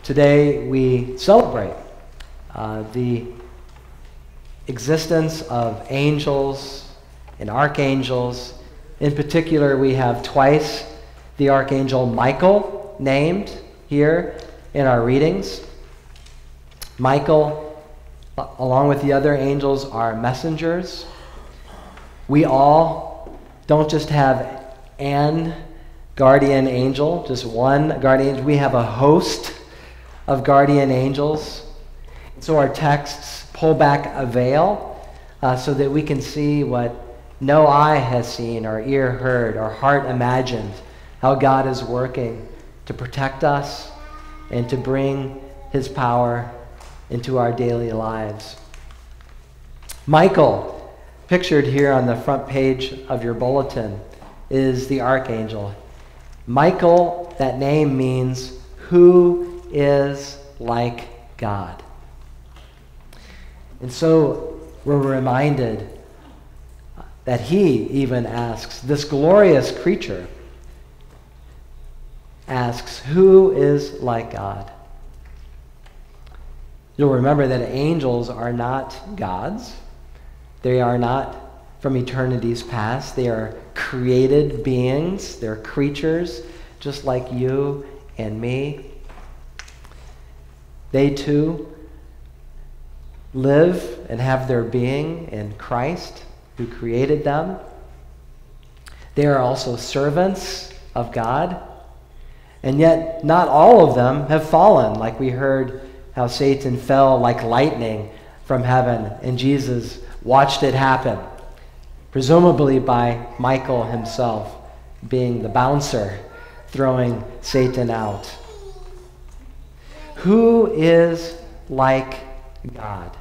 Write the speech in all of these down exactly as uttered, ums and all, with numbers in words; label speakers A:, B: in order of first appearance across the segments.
A: Today we celebrate uh, the existence of angels and archangels. In particular, we have twice the archangel Michael named here in our readings. Michael, along with the other angels, are messengers. We all don't just have an guardian angel, just one guardian angel. We have a host of guardian angels. So our texts pull back a veil uh, so that we can see what no eye has seen, or ear heard, or heart imagined, how God is working to protect us and to bring his power into our daily lives. Michael, pictured here on the front page of your bulletin, is the archangel. Michael, that name means who is like God. And so we're reminded that he even asks, this glorious creature asks, who is like God? You'll remember that angels are not gods. They are not from eternity's past. They are created beings. They're creatures just like you and me. They too live and have their being in Christ, who created them. They are also servants of God. And yet, not all of them have fallen, like we heard how Satan fell like lightning from heaven, and Jesus watched it happen, presumably by Michael himself being the bouncer, throwing Satan out. Who is like God?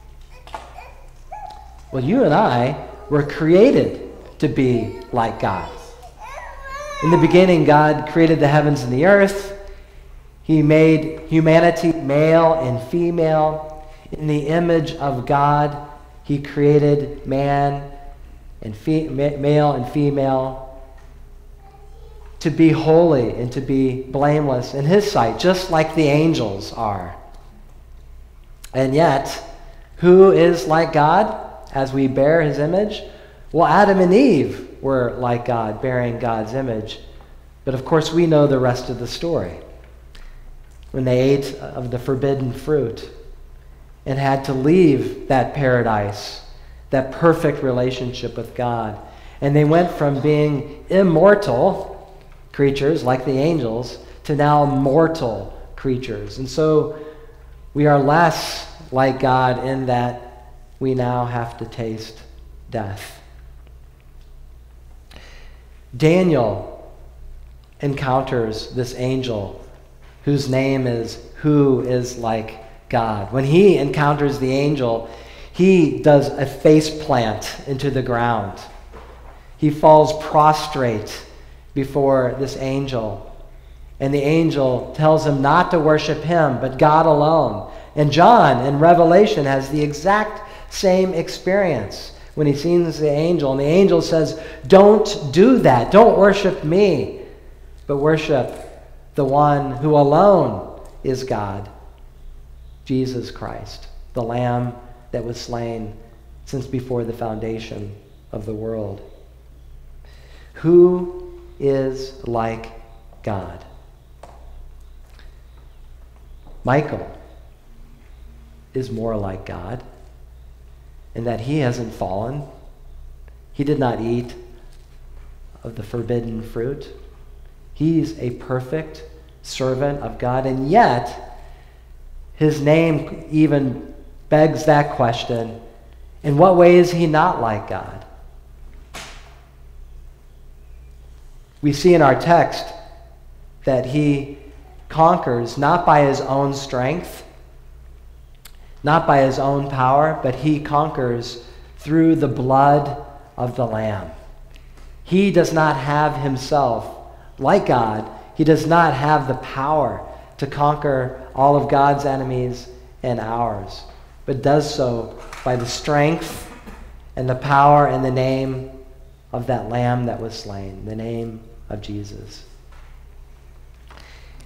A: Well, you and I were created to be like God. In the beginning, God created the heavens and the earth. He made humanity male and female. In the image of God, he created man and fe- male and female to be holy and to be blameless in his sight, just like the angels are. And yet, who is like God as we bear his image? Well, Adam and Eve were like God, bearing God's image. But of course, we know the rest of the story. When they ate of the forbidden fruit and had to leave that paradise, that perfect relationship with God. And they went from being immortal creatures like the angels to now mortal creatures. And so we are less like God in that we now have to taste death. Daniel encounters this angel whose name is Who is Like God. When he encounters the angel, he does a face plant into the ground. He falls prostrate before this angel. And the angel tells him not to worship him, but God alone. And John in Revelation has the exact same experience when he sees the angel. And the angel says, don't do that. Don't worship me, but worship the one who alone is God, Jesus Christ, the Lamb that was slain since before the foundation of the world. Who is like God? Michael is more like God in that he hasn't fallen. He did not eat of the forbidden fruit. He's a perfect servant of God, and yet his name even begs that question. In what way is he not like God? We see in our text that he conquers not by his own strength, not by his own power, but he conquers through the blood of the Lamb. He does not have himself, like God, he does not have the power to conquer all of God's enemies and ours, but does so by the strength and the power and the name of that Lamb that was slain, the name of Jesus.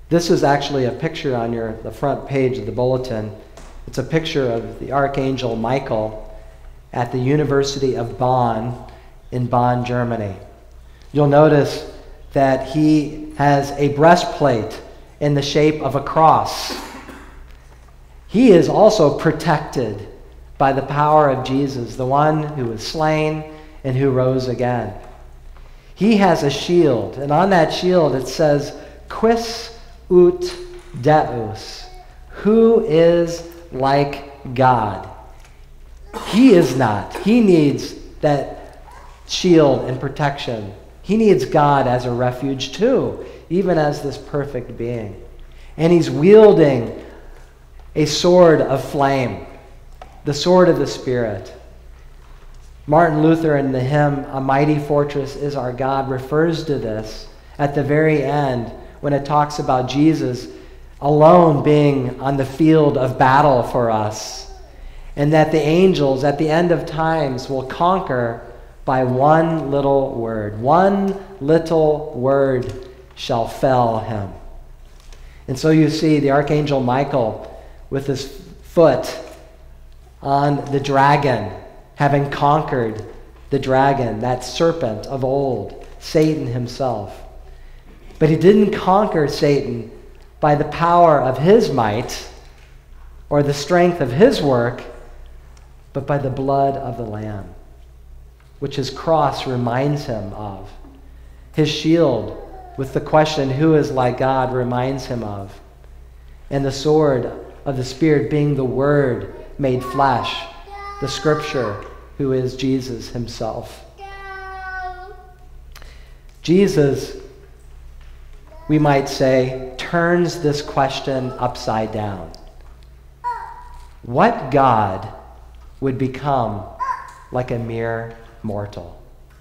A: This is actually a picture on your the front page of the bulletin. It's a picture of the Archangel Michael at the University of Bonn in Bonn, Germany. You'll notice that he has a breastplate in the shape of a cross. He is also protected by the power of Jesus, the one who was slain and who rose again. He has a shield, and on that shield it says, Quis ut Deus, who is like God. He is not. He needs that shield and protection. He needs God as a refuge too, even as this perfect being. And he's wielding a sword of flame, the sword of the Spirit. Martin Luther in the hymn, A Mighty Fortress is Our God, refers to this at the very end when it talks about Jesus alone being on the field of battle for us, and that the angels at the end of times will conquer by one little word. One little word shall fell him. And so you see the Archangel Michael with his foot on the dragon, having conquered the dragon, that serpent of old, Satan himself. But he didn't conquer Satan by the power of his might or the strength of his work, but by the blood of the Lamb, which his cross reminds him of. His shield, with the question, who is like God, reminds him of. And the sword of the Spirit being the Word made flesh, the Scripture, who is Jesus himself. Jesus, we might say, turns this question upside down. What God would become like a mere mortal?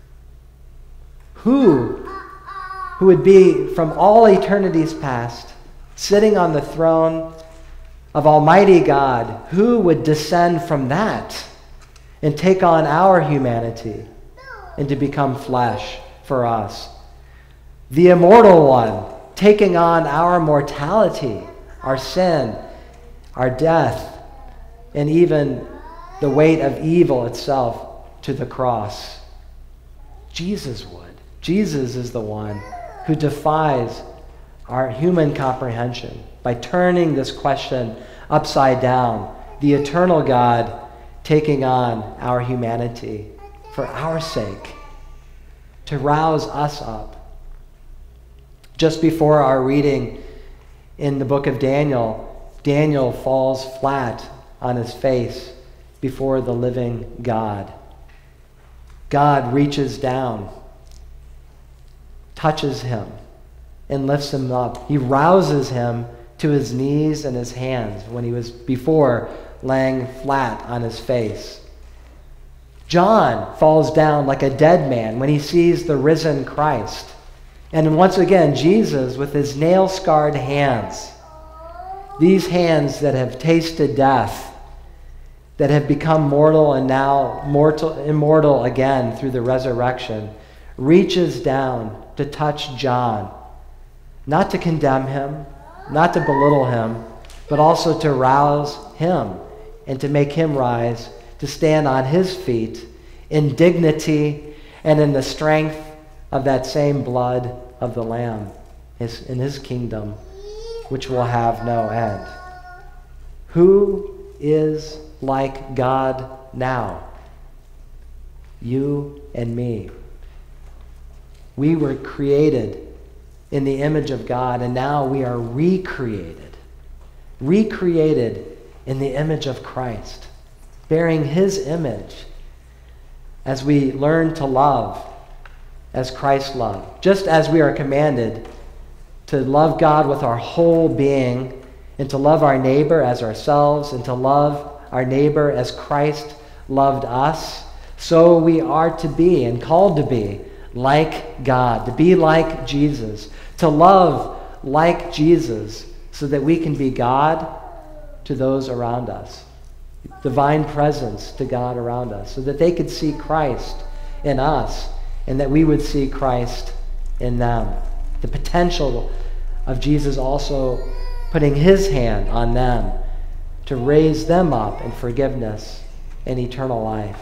A: Who, who would be from all eternities past, sitting on the throne of Almighty God, who would descend from that and take on our humanity and to become flesh for us? The immortal one, taking on our mortality, our sin, our death, and even the weight of evil itself to the cross. Jesus would. Jesus is the one who defies our human comprehension by turning this question upside down. The eternal God taking on our humanity for our sake, to rouse us up. Just before our reading in the book of Daniel, Daniel falls flat on his face before the living God. God reaches down, touches him, and lifts him up. He rouses him to his knees and his hands when he was before laying flat on his face. John falls down like a dead man when he sees the risen Christ. And once again, Jesus with his nail-scarred hands, these hands that have tasted death, that have become mortal and now mortal, immortal again through the resurrection, reaches down to touch John, not to condemn him, not to belittle him, but also to rouse him and to make him rise, to stand on his feet in dignity and in the strength of that same blood of the Lamb in his kingdom, which will have no end. Who is like God now? You and me. We were created in the image of God, and now we are recreated. Recreated in the image of Christ, bearing his image as we learn to love as Christ loved. Just as we are commanded to love God with our whole being, and to love our neighbor as ourselves, and to love our neighbor as Christ loved us, so we are to be and called to be like God, to be like Jesus, to love like Jesus, so that we can be God to those around us, divine presence to God around us, so that they could see Christ in us, and that we would see Christ in them. The potential of Jesus also putting his hand on them to raise them up in forgiveness and eternal life.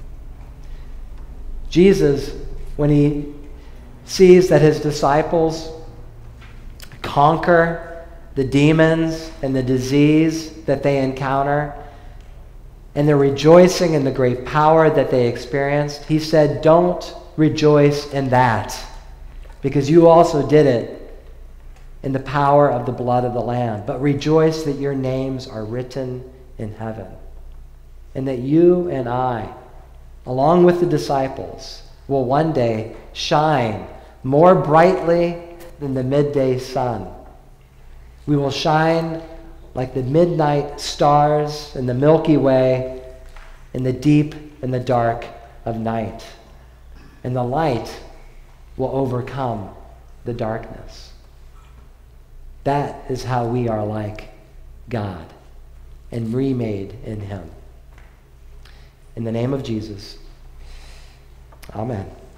A: Jesus, when he sees that his disciples conquer the demons and the disease that they encounter, and they're rejoicing in the great power that they experienced, he said, don't rejoice in that, because you also did it in the power of the blood of the Lamb. But rejoice that your names are written in heaven, and that you and I, along with the disciples, will one day shine more brightly than the midday sun. We will shine like the midnight stars in the Milky Way in the deep and the dark of night. And the light will overcome the darkness. That is how we are like God and remade in him. In the name of Jesus, amen.